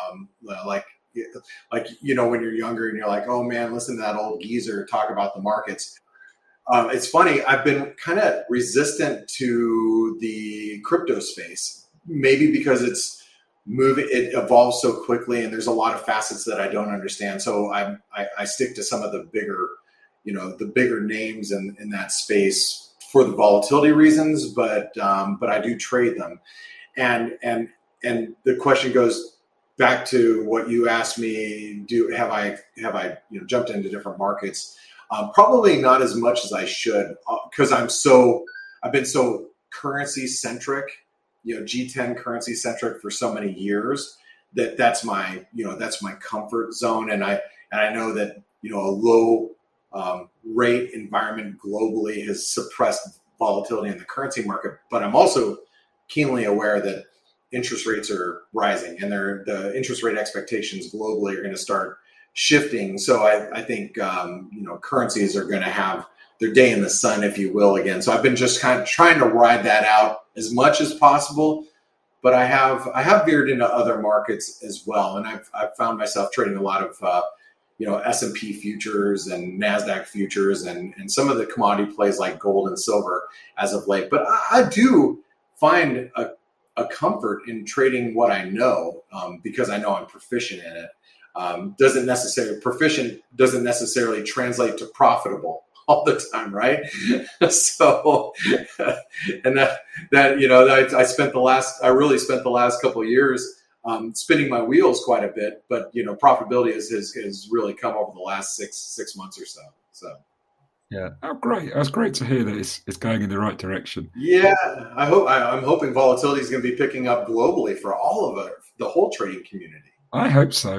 B: when you're younger and you're like, oh man, listen to that old geezer talk about the markets. It's funny. I've been kind of resistant to the crypto space, maybe because it evolves so quickly and there's a lot of facets that I don't understand. So I stick to some of the bigger names in that space for the volatility reasons, but I do trade them. And the question goes back to what you asked me: have I jumped into different markets? Probably not as much as I should, because I've been so currency centric, G10 currency centric for so many years that's my comfort zone, and I know that a low rate environment globally has suppressed volatility in the currency market, but I'm also keenly aware that interest rates are rising, and the interest rate expectations globally are going to start shifting. So I think currencies are going to have their day in the sun, if you will, again. So I've been just kind of trying to ride that out as much as possible, but I have veered into other markets as well, and I've found myself trading a lot of S&P futures and NASDAQ futures and some of the commodity plays like gold and silver as of late. But I do find a comfort in trading what I know, because I know I'm proficient in it. Proficient doesn't necessarily translate to profitable all the time, right? So, and I really spent the last couple of years spinning my wheels quite a bit, but profitability has really come over the last six months or so. So.
A: Yeah. Oh, great. That's great to hear that it's going in the right direction.
B: Yeah. I'm hoping volatility is going to be picking up globally for all of the whole trading community.
A: I hope so.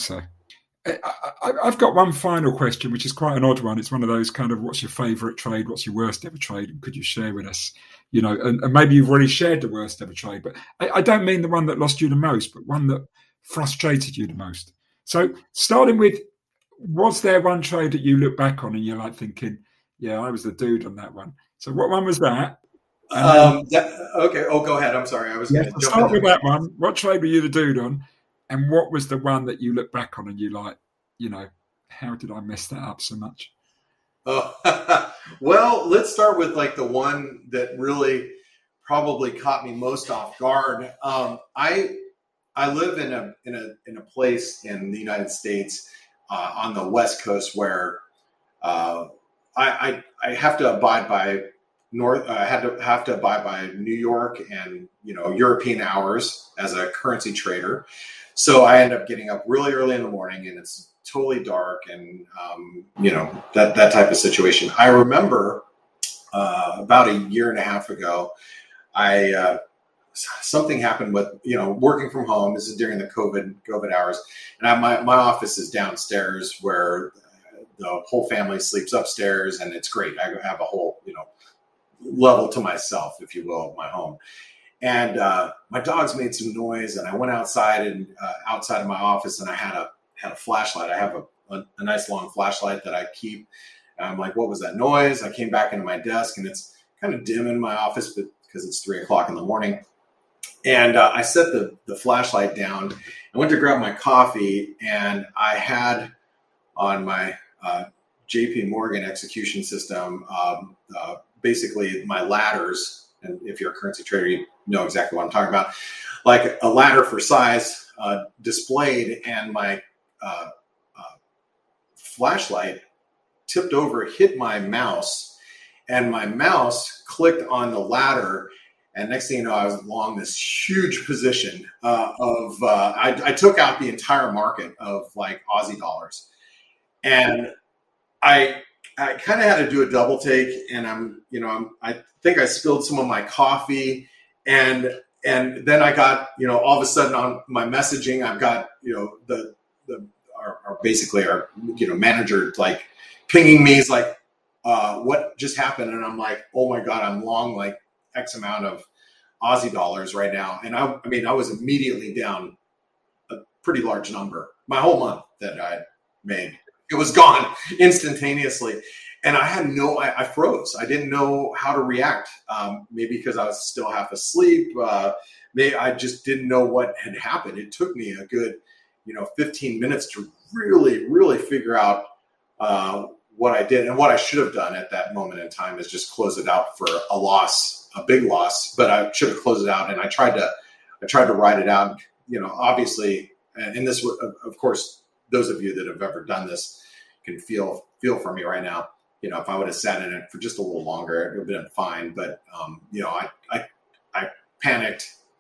A: I've got one final question, which is quite an odd one. It's one of those kind of, what's your favorite trade? What's your worst ever trade? And could you share with us, and maybe you've already shared the worst ever trade, but I don't mean the one that lost you the most, but one that frustrated you the most. So starting with, was there one trade that you look back on and you're like thinking, yeah, I was the dude on that one? So what one was that?
B: Okay. Oh, go ahead. I'm sorry. I was going to
A: start with that one. What trade were you the dude on? And what was the one that you look back on and you like, how did I mess that up so much?
B: Oh, well, let's start with like the one that really probably caught me most off guard. I live in a place in the United States on the West Coast where I have to abide by have to abide by New York and European hours as a currency trader. So I end up getting up really early in the morning, and it's totally dark, and that type of situation. I remember about a year and a half ago, something happened with working from home. This is during the COVID hours, and my office is downstairs where the whole family sleeps upstairs, and it's great. I have a whole level to myself, if you will, of my home. And my dogs made some noise, and I went outside of my office, and I had a flashlight. I have a nice long flashlight that I keep. And I'm like, what was that noise? I came back into my desk, and it's kind of dim in my office, but because it's 3:00 in the morning. And I set the flashlight down. I went to grab my coffee, and I had on my JP Morgan execution system basically my ladders. And if you're a currency trader, you know exactly what I'm talking about. Like a ladder for size displayed, and my flashlight tipped over, hit my mouse, and my mouse clicked on the ladder. And next thing you know, I was long this huge position I took out the entire market of like Aussie dollars. And I kind of had to do a double take, and I think I spilled some of my coffee, and then I got, all of a sudden on my messaging, I've got, our manager like pinging me. He's like, what just happened? And I'm like, oh my God, I'm long like X amount of Aussie dollars right now. And I was immediately down a pretty large number. My whole month that I made, it was gone instantaneously. And I froze. I didn't know how to react. Maybe because I was still half asleep. Maybe I just didn't know what had happened. It took me a good, 15 minutes to really, really figure out what I did. And what I should have done at that moment in time is just close it out for a loss, a big loss. But I should have closed it out, and I tried to ride it out. Obviously, and this, of course, those of you that have ever done this can feel for me right now. If I would have sat in it for just a little longer, it would have been fine. But I panicked,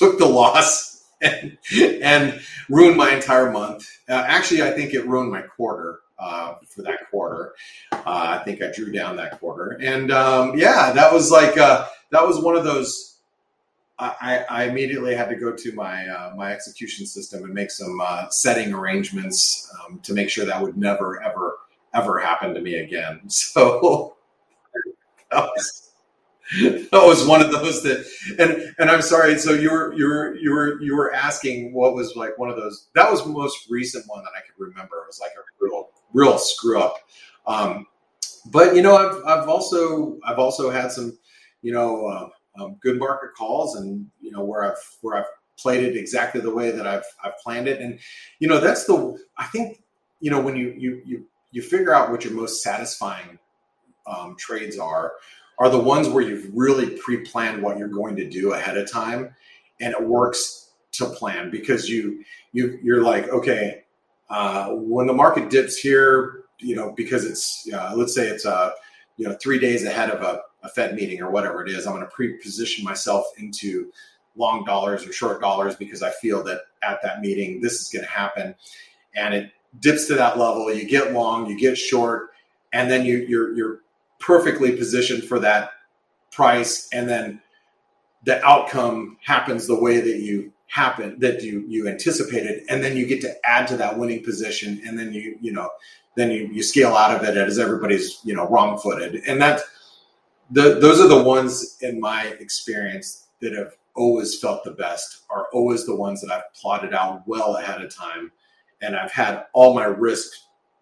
B: took the loss and ruined my entire month. Actually, I think it ruined my quarter for that quarter. I think I drew down that quarter. And that was like, that was one of those. I immediately had to go to my execution system and make some setting arrangements to make sure that would never, ever happen to me again. So that was one of those that, and I'm sorry. So you were asking what was like one of those. That was the most recent one that I could remember. It was like a real screw up. But I've also had some, good market calls, and where I've played it exactly the way that I've planned it, and that's I think when you figure out what your most satisfying trades are the ones where you've really pre-planned what you're going to do ahead of time, and it works to plan, because you're like, okay, when the market dips here, because it's let's say it's 3 days ahead of a Fed meeting or whatever it is, I'm going to pre-position myself into long dollars or short dollars, because I feel that at that meeting, this is going to happen. And it dips to that level. You get long, you get short, and then you're perfectly positioned for that price. And then the outcome happens the way that you anticipated. And then you get to add to that winning position. And then you scale out of it as everybody's, wrong-footed. And those are the ones in my experience that have always felt the best, are always the ones that I've plotted out well ahead of time. And I've had all my risk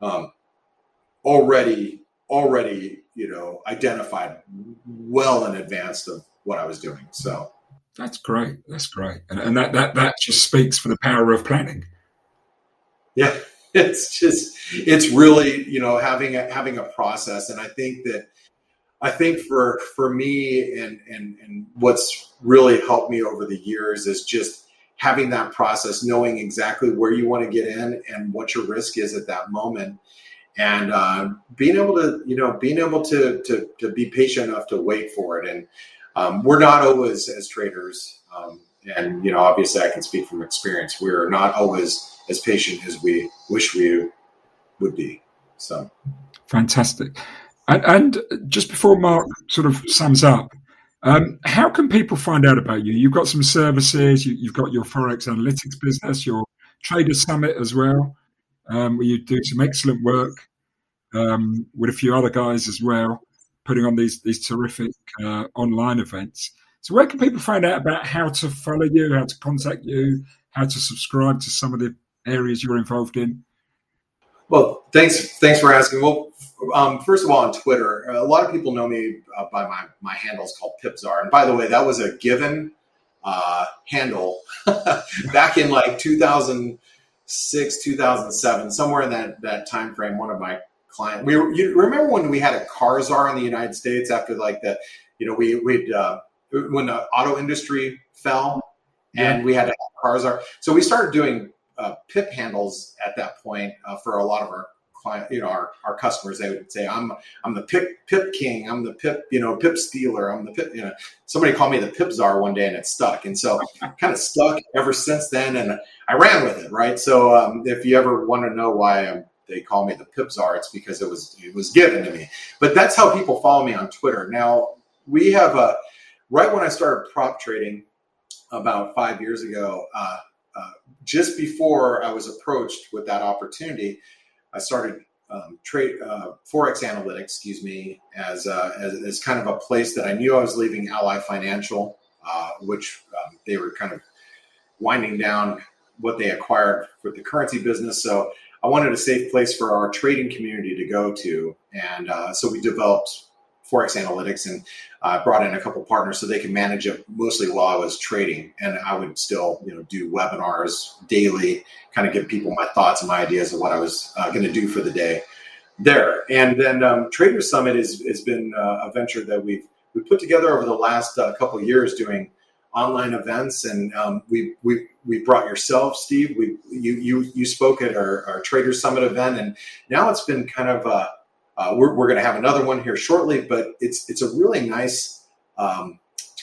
B: already, identified well in advance of what I was doing. So
A: that's great. And that just speaks for the power of planning.
B: Yeah. It's really, having a process. And I think for me and what's really helped me over the years is just having that process, knowing exactly where you want to get in and what your risk is at that moment. And being able to be patient enough to wait for it. And we're not always, as traders, and obviously I can speak from experience, we're not always as patient as we wish we would be. So
A: fantastic. And just before Mark sort of sums up, how can people find out about you? You've got some services, you've got your Forex Analytics business, your Trader Summit as well, where you do some excellent work with a few other guys as well, putting on these terrific online events. So where can people find out about how to follow you, how to contact you, how to subscribe to some of the areas you're involved in?
B: Well, thanks for asking. Well, first of all, on Twitter, a lot of people know me by my handle is called Pipzar. And by the way, that was a given handle back in like 2006, 2007, somewhere in that time frame. One of my clients, you remember when we had a car czar in the United States after like the, when the auto industry fell, and we had to have car czar. So we started doing pip handles at that point for a lot of our client, our customers. They would say, I'm the pip king, I'm the pip stealer, I'm the pip, somebody called me the pip czar one day, and it stuck. And so kind of stuck ever since then. And I ran with it. Right. So if you ever want to know why they call me the pip czar, it's because it was given to me. But that's how people follow me on Twitter. Now we have right when I started prop trading about 5 years ago, just before I was approached with that opportunity, I started Forex Analytics, as kind of a place that I knew I was leaving Ally Financial, which they were kind of winding down what they acquired for the currency business. So I wanted a safe place for our trading community to go to. And so we developed Forex Analytics, and brought in a couple partners so they could manage it mostly while I was trading. And I would still, do webinars daily, kind of give people my thoughts and my ideas of what I was going to do for the day there. And then Trader Summit has been a venture that we put together over the last couple of years, doing online events. And we brought yourself, Steve. You spoke at our Trader Summit event, and now it's been kind of we're going to have another one here shortly, but it's a really nice kind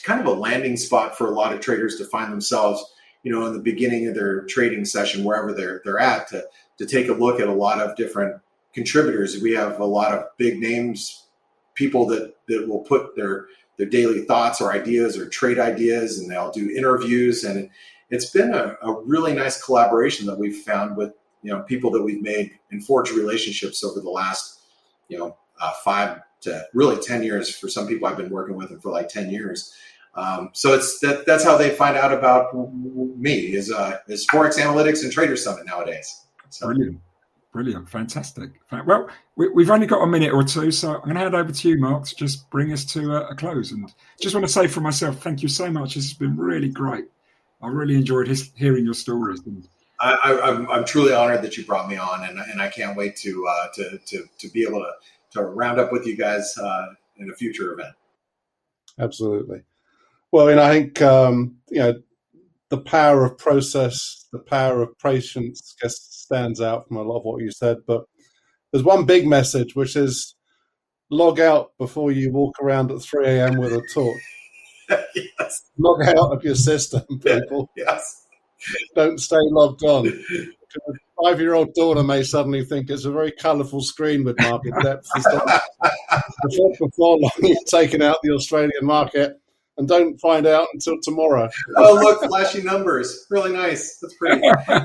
B: kind of a landing spot for a lot of traders to find themselves, in the beginning of their trading session, wherever they're at, to take a look at a lot of different contributors. We have a lot of big names, people that will put their daily thoughts or ideas or trade ideas, and they'll do interviews. And it's been a really nice collaboration that we've found with, people that we've made and forged relationships over the last, 5 to really 10 years. For some people I've been working with them for like 10 years. So that's how they find out about me is Forex Analytics and Trader Summit nowadays. So.
A: Brilliant. Fantastic. Well, we've only got a minute or two, so I'm going to hand over to you, Mark, to just bring us to a close. And just want to say for myself, thank you so much. This has been really great. I really enjoyed hearing your stories. And
B: I'm truly honored that you brought me on, and I can't wait to be able to round up with you guys in a future event.
C: Absolutely. Well, I think the power of process, the power of patience, stands out from a lot of what you said. But there's one big message, which is log out before you walk around at 3 a.m. with a torch.
B: Yes.
C: Log out of your system, people.
B: Yes.
C: Don't stay logged on. A 5-year-old daughter may suddenly think it's a very colourful screen with market depth. Before long, you're taking out the Australian market and don't find out until tomorrow.
B: Oh, look, flashy numbers. Really nice. That's pretty.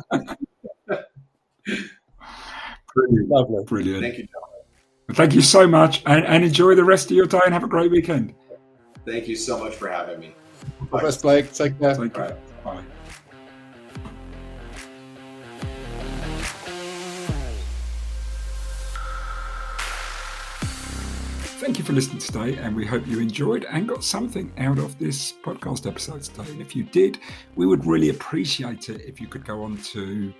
C: Lovely.
A: Brilliant.
B: Thank you, gentlemen.
A: Thank you so much, and enjoy the rest of your day and have a great weekend.
B: Thank you so much for having me.
C: All the best, Blake. Take care.
A: Take care.
B: Right.
A: Bye. Thank you for listening today, and we hope you enjoyed and got something out of this podcast episode today. And if you did, we would really appreciate it if you could go on to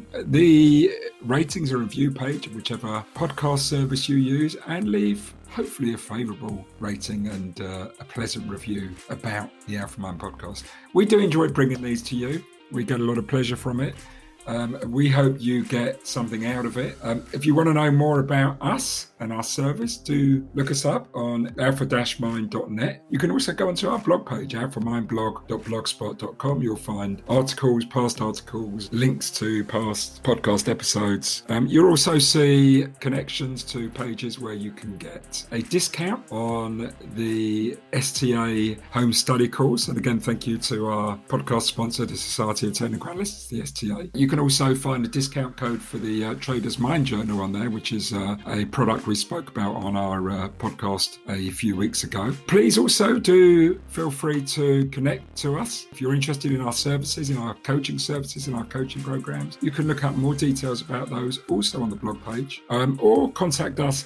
A: the ratings and review page of whichever podcast service you use and leave hopefully a favourable rating and a pleasant review about the Alpha Mind podcast. We do enjoy bringing these to you. We get a lot of pleasure from it. We hope you get something out of it. If you want to know more about us and our service, do look us up on alpha-mind.net. You can also go onto our blog page, alphamindblog.blogspot.com. You'll find articles, past articles, links to past podcast episodes. You'll also see connections to pages where you can get a discount on the STA home study course. And again, thank you to our podcast sponsor, the Society of Technical Analysts, the STA. You can also find a discount code for the Trader's Mind Journal on there, which is a product we spoke about on our podcast a few weeks ago. Please also do feel free to connect to us. If you're interested in our services, in our coaching services, in our coaching programs, you can look up more details about those also on the blog page, or contact us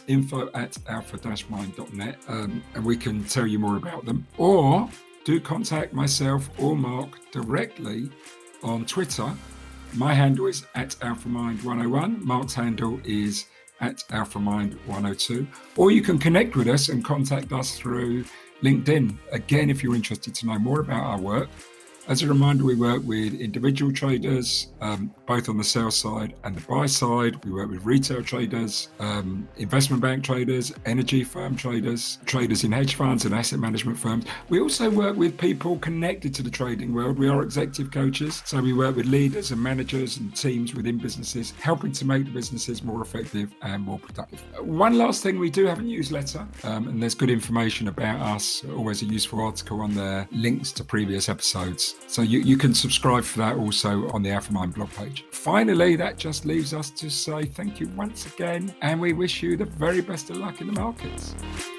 A: info@alpha-mind.net, and we can tell you more about them. Or do contact myself or Mark directly on Twitter. My handle is @AlphaMind101. Mark's handle is @AlphaMind102. Or you can connect with us and contact us through LinkedIn. Again, if you're interested to know more about our work. As a reminder, we work with individual traders, both on the sell side and the buy side. We work with retail traders, investment bank traders, energy firm traders, traders in hedge funds and asset management firms. We also work with people connected to the trading world. We are executive coaches, so we work with leaders and managers and teams within businesses, helping to make the businesses more effective and more productive. One last thing, we do have a newsletter, and there's good information about us, always a useful article on there, links to previous episodes. So you can subscribe for that also on the Alpha Mind blog page. Finally, that just leaves us to say thank you once again, and we wish you the very best of luck in the markets.